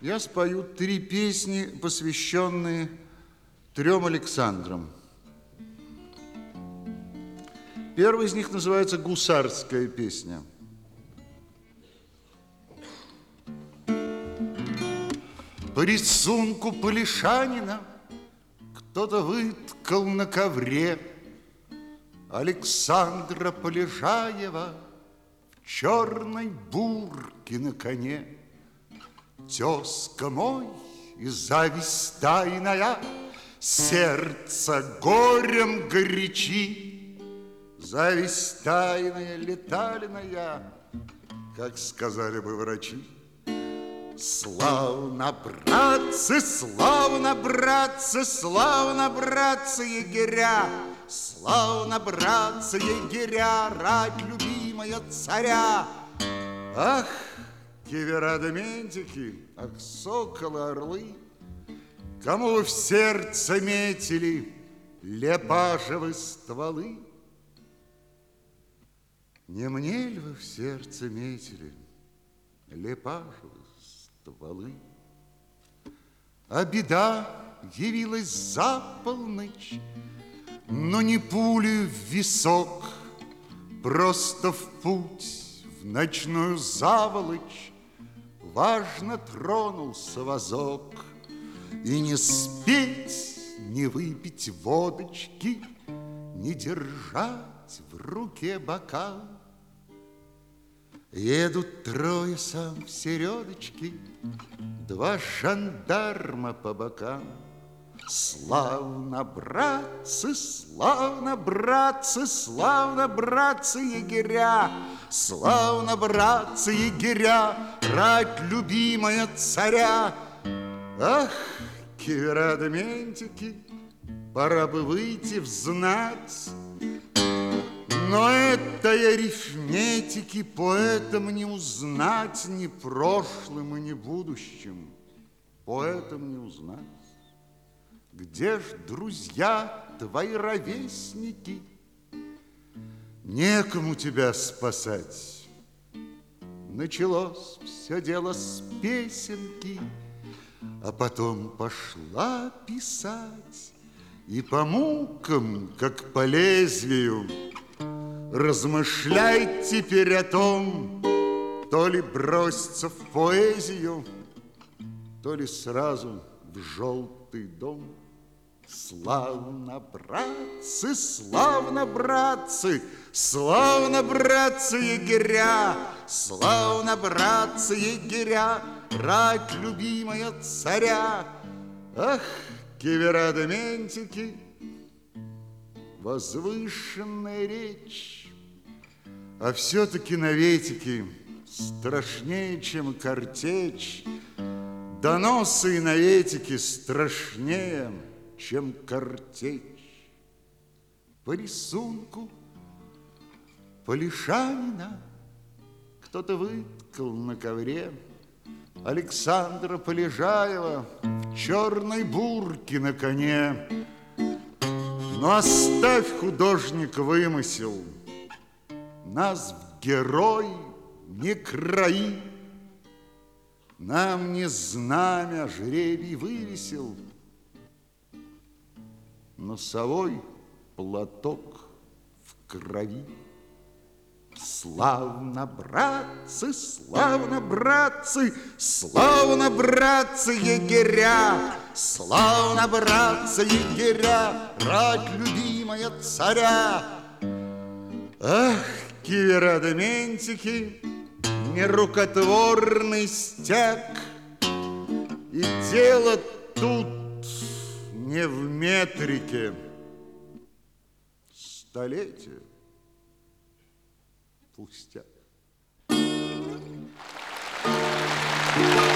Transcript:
Я спою 3 песни, посвященные 3 Александрам. Первая из них называется «Гусарская песня». По рисунку Полишанина кто-то выткал на ковре Александра Полежаева в черной бурке на коне. Тезка мой и зависть тайная сердце горем горячи. Зависть тайная, летальная, как сказали бы врачи. Славно, братцы, славно, братцы, славно, братцы, егеря, славно, братцы, егеря, рать любимая царя. Ах, кивера ментики, ах, соколы, орлы, кому вы в сердце метили лепажевы стволы? Не мне ли вы в сердце метили лепажевы стволы? А беда явилась за полночь, но не пулю в висок, просто в путь, в ночную заволочь важно тронулся возок. И не спеть, не выпить водочки, не держать в руке бокал. Едут 3 сам в середочке, 2 жандарма по бокам. Славно, братцы, славно, братцы, славно, братцы, егеря, славно, братцы, егеря, рать любимая царя. Ах, кивера ментики, пора бы выйти в знать. Но этой арифметики поэтам не узнать ни прошлым и ни будущим. Поэтам не узнать. Где ж, друзья, твои ровесники? Некому тебя спасать. Началось все дело с песенки, а потом пошла писать. И по мукам, как по лезвию, размышляй теперь о том, то ли броситься в поэзию, то ли сразу в желтый дом. Славно, братцы, славно, братцы, славно, братцы, егеря, славно, братцы, егеря, рать любимая царя. Ах, кивера ментики, возвышенная речь, а все-таки наветики страшнее, чем картечь. Доносы и наветики страшнее, чем картечь. По рисунку Полишанина кто-то выткал на ковре Александра Полежаева в черной бурке на коне. Но оставь, художник, вымысел, нас в герой не краи. Нам не знамя жребий вывесил, носовой платок в крови. Славно, братцы, славно, братцы, славно, братцы, егеря, славно, братцы, егеря, рать любимая царя. Ах, кивера ментики, нерукотворный стяг, и дело тут не в метрике. Столетие пустяк.